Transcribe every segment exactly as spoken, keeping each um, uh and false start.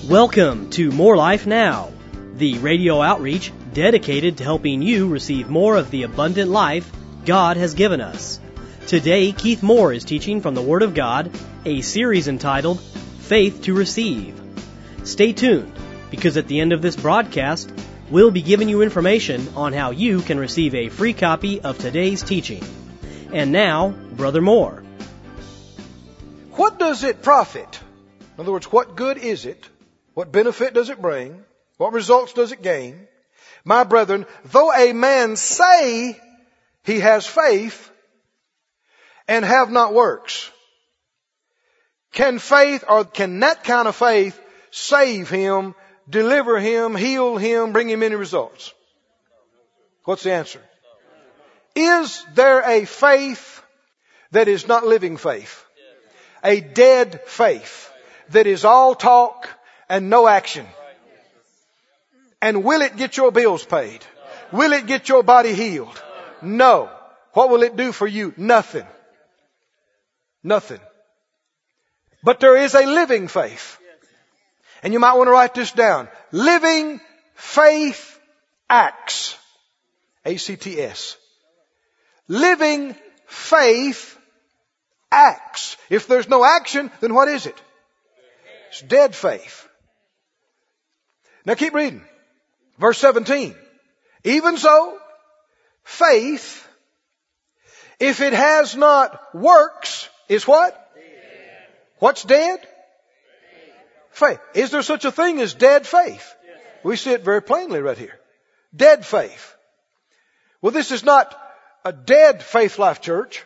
Welcome to More Life Now, the radio outreach dedicated to helping you receive more of the abundant life God has given us. Today, Keith Moore is teaching from the Word of God, a series entitled Faith to Receive. Stay tuned, because at the end of this broadcast, we'll be giving you information on how you can receive a free copy of today's teaching. And now, Brother Moore. What does it profit? In other words, what good is it? What benefit does it bring? What results does it gain? My brethren, though a man say he has faith and have not works, can faith or can that kind of faith save him, deliver him, heal him, bring him any results? What's the answer? Is there a faith that is not living faith? A dead faith that is all talk and no action? And will it get your bills paid? Will it get your body healed? No. What will it do for you? Nothing. Nothing. But there is a living faith. And you might want to write this down. Living faith acts. A C T S. Living faith acts. If there's no action, then what is it? It's dead faith. Now keep reading. Verse seventeen. Even so, faith, if it has not works, is what? Dead. What's dead? Faith. Is there such a thing as dead faith? Yes. We see it very plainly right here. Dead faith. Well, this is not a dead Faith Life Church,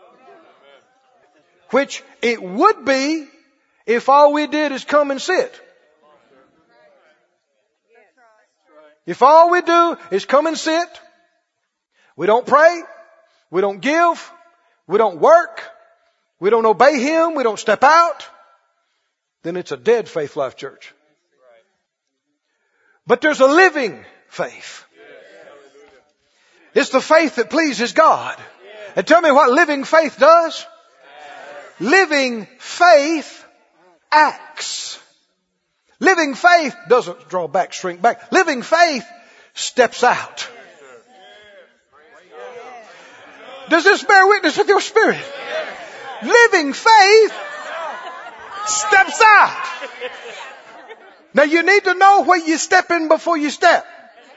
which it would be if all we did is come and sit. If all we do is come and sit, we don't pray, we don't give, we don't work, we don't obey Him, we don't step out, then it's a dead Faith Life Church. But there's a living faith. It's the faith that pleases God. And tell me what living faith does. Living faith acts. Living faith doesn't draw back, shrink back. Living faith steps out. Does this bear witness with your spirit? Living faith steps out. Now you need to know where you step in before you step.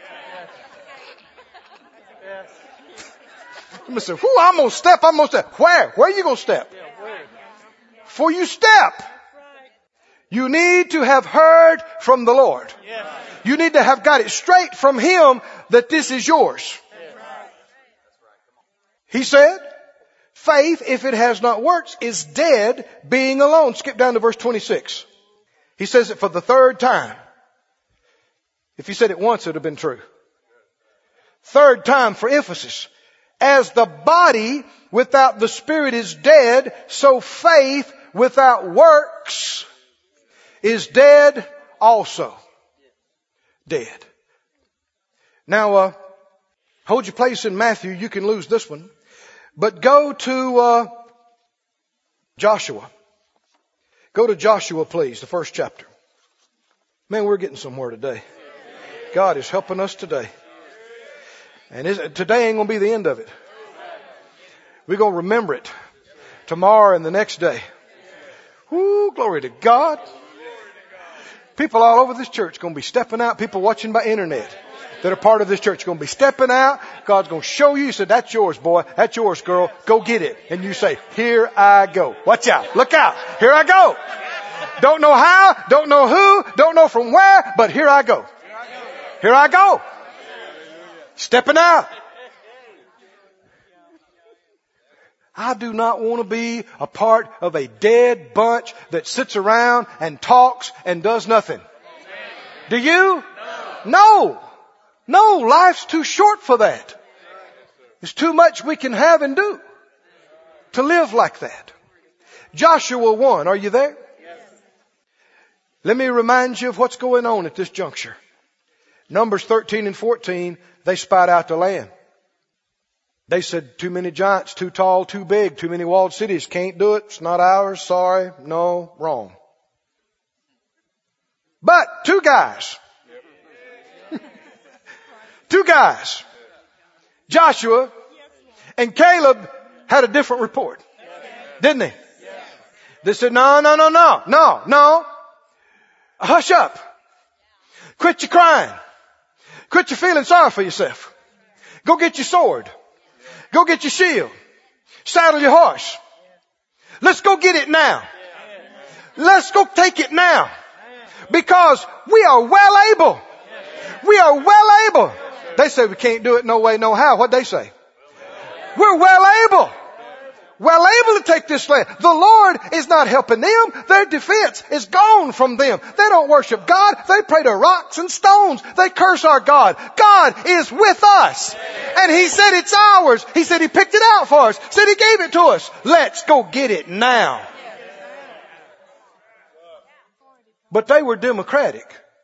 You say, "Whoo, I'm gonna step, I'm gonna step." Where? Where are you gonna step? Before you step, you need to have heard from the Lord. You need to have got it straight from Him that this is yours. He said, faith, if it has not works, is dead, being alone. Skip down to verse twenty-six. He says it for the third time. If he said it once, it would have been true. Third time for emphasis. As the body without the spirit is dead, so faith without works is dead also. Dead. Now, uh, hold your place in Matthew. You can lose this one. But go to uh, Joshua. Go to Joshua, please, the first chapter. Man, we're getting somewhere today. God is helping us today. And today ain't going to be the end of it. We're going to remember it tomorrow and the next day. Woo, glory to God. People all over this church are going to be stepping out. People watching by internet that are part of this church are going to be stepping out. God's going to show you. He said, "That's yours, boy. That's yours, girl. Go get it." And you say, "Here I go." Watch out. Look out. Here I go. Don't know how. Don't know who. Don't know from where. But here I go. Here I go. Stepping out. I do not want to be a part of a dead bunch that sits around and talks and does nothing. Do you? No. No, life's too short for that. It's too much we can have and do to live like that. Joshua one, are you there? Let me remind you of what's going on at this juncture. Numbers thirteen and fourteen, they spied out the land. They said, too many giants, too tall, too big, too many walled cities. Can't do it. It's not ours. Sorry. No. Wrong. But two guys. Two guys. Joshua and Caleb had a different report. Didn't they? They said, no, no, no, no, no, no. Hush up. Quit your crying. Quit your feeling sorry for yourself. Go get your sword. Go get your shield. Saddle your horse. Let's go get it now. Let's go take it now. Because we are well able. We are well able. They say we can't do it no way, no how. What'd they say? We're well able. Well able to take this land. The Lord is not helping them. Their defense is gone from them. They don't worship God. They pray to rocks and stones. They curse our God. God is with us. And He said it's ours. He said He picked it out for us. Said He gave it to us. Let's go get it now. But they were democratic.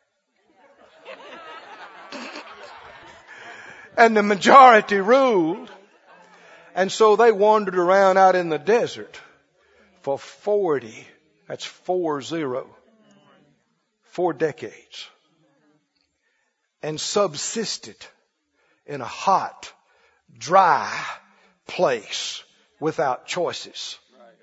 And the majority ruled. And so they wandered around out in the desert for forty, that's four zero, four decades. And subsisted in a hot, dry place without choices.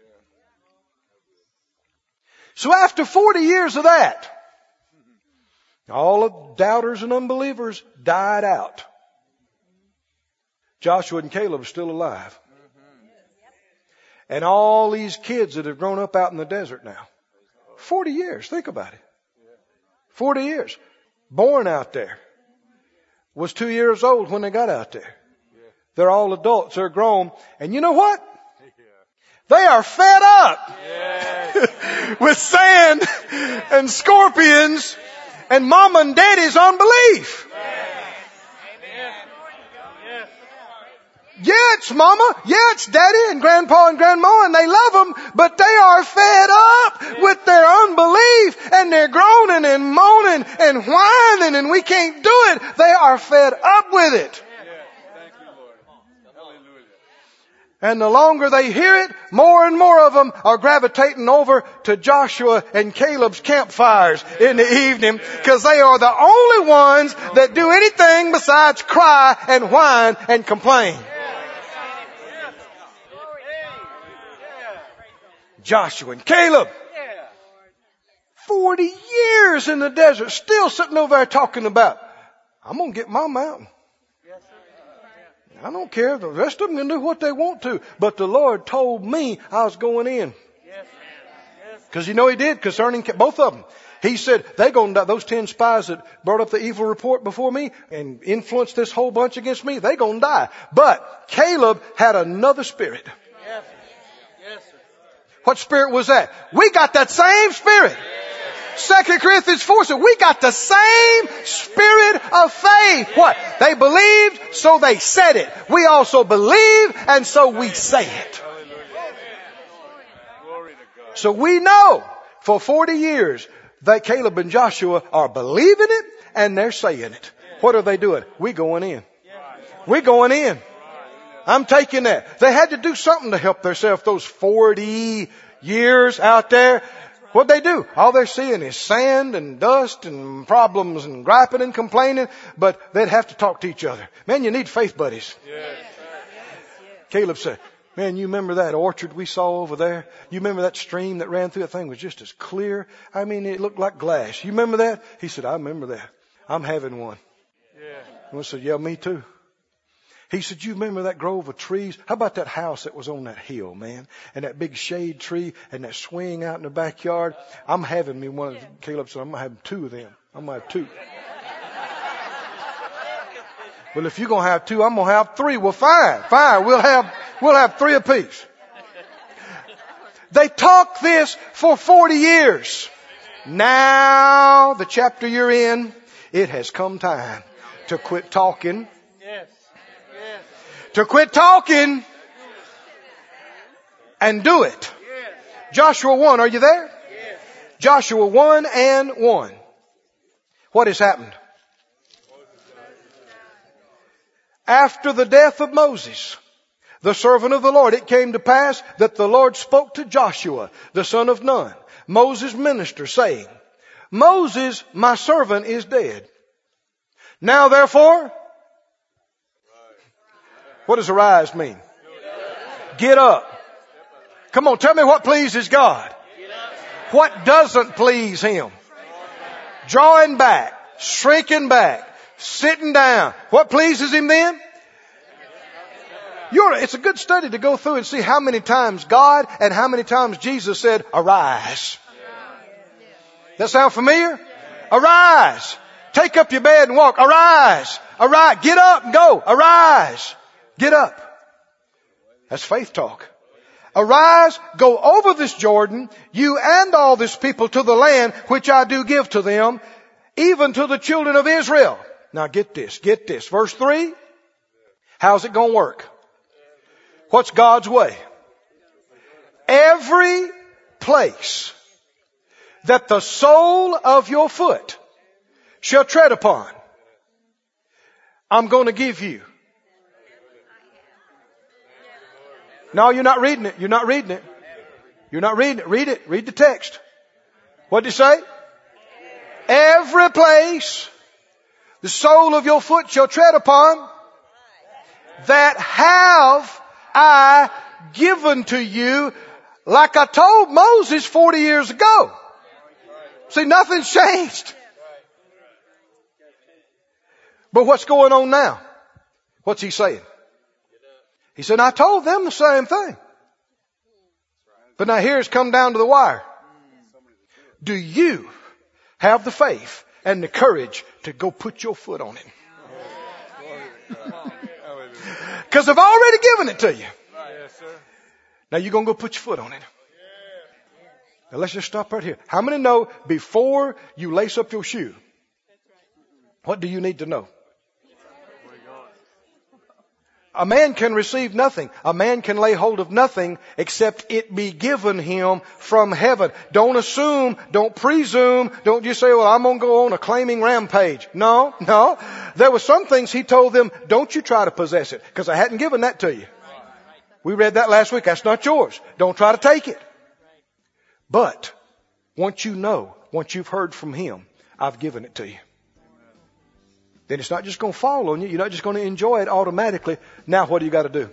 So after forty years of that, all the doubters and unbelievers died out. Joshua and Caleb are still alive. And all these kids that have grown up out in the desert now. forty years. Think about it. forty years. Born out there. Was two years old when they got out there. They're all adults. They're grown. And you know what? They are fed up with sand and scorpions and mom and daddy's unbelief. Yeah, it's mama. Yeah, it's daddy and grandpa and grandma, and they love them, but they are fed up with their unbelief, and they're groaning and moaning and whining, and we can't do it. They are fed up with it. And the longer they hear it, more and more of them are gravitating over to Joshua and Caleb's campfires in the evening, because they are the only ones that do anything besides cry and whine and complain. Joshua and Caleb. Forty years in the desert, still sitting over there talking about, I'm going to get my mountain. I don't care. The rest of them can do what they want to. But the Lord told me I was going in. Because you know He did concerning both of them. He said, they're going to die. Those ten spies that brought up the evil report before me and influenced this whole bunch against me, they're going to die. But Caleb had another spirit. What spirit was that? We got that same spirit. Second Corinthians four said we got the same spirit of faith. What? They believed, so they said it. We also believe, and so we say it. So we know for forty years that Caleb and Joshua are believing it and they're saying it. What are they doing? We going in. We going in. I'm taking that. They had to do something to help themselves those forty years out there. What'd they do? All they're seeing is sand and dust and problems and griping and complaining, but they'd have to talk to each other. Man, you need faith buddies. Yes. Caleb said, man, you remember that orchard we saw over there? You remember that stream that ran through? That thing was just as clear. I mean, it looked like glass. You remember that? He said, I remember that. I'm having one. Yeah. I said, yeah, me too. He said, you remember that grove of trees? How about that house that was on that hill, man? And that big shade tree and that swing out in the backyard? I'm having me one of them. Caleb said, I'm going to have two of them. I'm going to have two. Well, if you're going to have two, I'm going to have three. Well, fine, fine. We'll have, we'll have three apiece. They talked this for forty years. Now, the chapter you're in, it has come time to quit talking. Yes. Yes. To quit talking and do it. Yes. Joshua one, are you there? Yes. Joshua one and one. What has happened? After the death of Moses, the servant of the Lord, it came to pass that the Lord spoke to Joshua, the son of Nun, Moses' minister, saying, Moses, my servant, is dead. Now therefore, what does arise mean? Get up. Come on, tell me what pleases God. What doesn't please Him? Drawing back, shrinking back, sitting down. What pleases Him then? You're, it's a good study to go through and see how many times God and how many times Jesus said, arise. That sound familiar? Arise. Take up your bed and walk. Arise. Arise. Get up and go. Arise. Get up. That's faith talk. Arise, go over this Jordan, you and all this people, to the land which I do give to them, even to the children of Israel. Now get this, get this. Verse three. How's it going to work? What's God's way? Every place that the sole of your foot shall tread upon, I'm going to give you. No, you're not reading it. You're not reading it. You're not reading it. Read it. Read the text. What did he say? Every place the sole of your foot shall tread upon, that have I given to you, like I told Moses forty years ago. See, nothing's changed. But what's going on now? What's he saying? He said, I told them the same thing. But now here it's come down to the wire. Do you have the faith and the courage to go put your foot on it? Because I've already given it to you. Now you're going to go put your foot on it. Now let's just stop right here. How many know before you lace up your shoe, what do you need to know? A man can receive nothing. A man can lay hold of nothing except it be given him from heaven. Don't assume, don't presume, don't just say, well, I'm going to go on a claiming rampage. No, no. There were some things he told them, don't you try to possess it, because I hadn't given that to you. We read that last week. That's not yours. Don't try to take it. But once you know, once you've heard from him, I've given it to you. Then it's not just going to fall on you. You're not just going to enjoy it automatically. Now what do you got to do?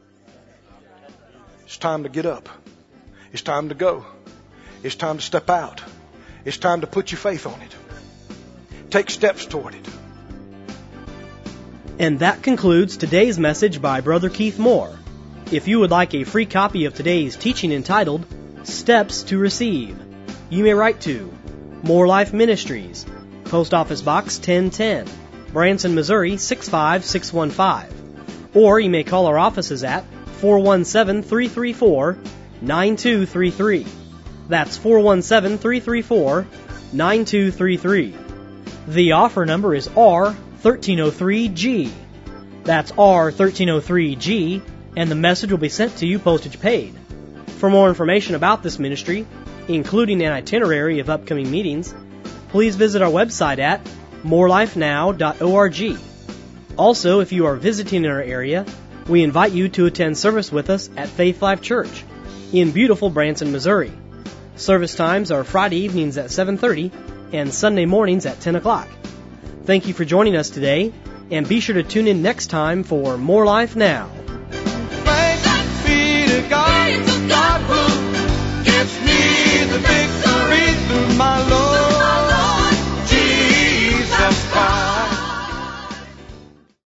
It's time to get up. It's time to go. It's time to step out. It's time to put your faith on it. Take steps toward it. And that concludes today's message by Brother Keith Moore. If you would like a free copy of today's teaching entitled Steps to Receive, you may write to More Life Ministries, Post Office Box ten ten, Branson, Missouri six five six one five. Or you may call our offices at four one seven, three three four, nine two three three. That's four one seven, three three four, nine two three three. The offer number is R thirteen oh three G. That's R thirteen oh three G, and the message will be sent to you postage paid. For more information about this ministry, including an itinerary of upcoming meetings, please visit our website at more life now dot org. Also, if you are visiting in our area, we invite you to attend service with us at Faith Life Church in beautiful Branson, Missouri. Service times are Friday evenings at seven thirty and Sunday mornings at ten o'clock. Thank you for joining us today, and be sure to tune in next time for More Life Now. Thanks be to God, God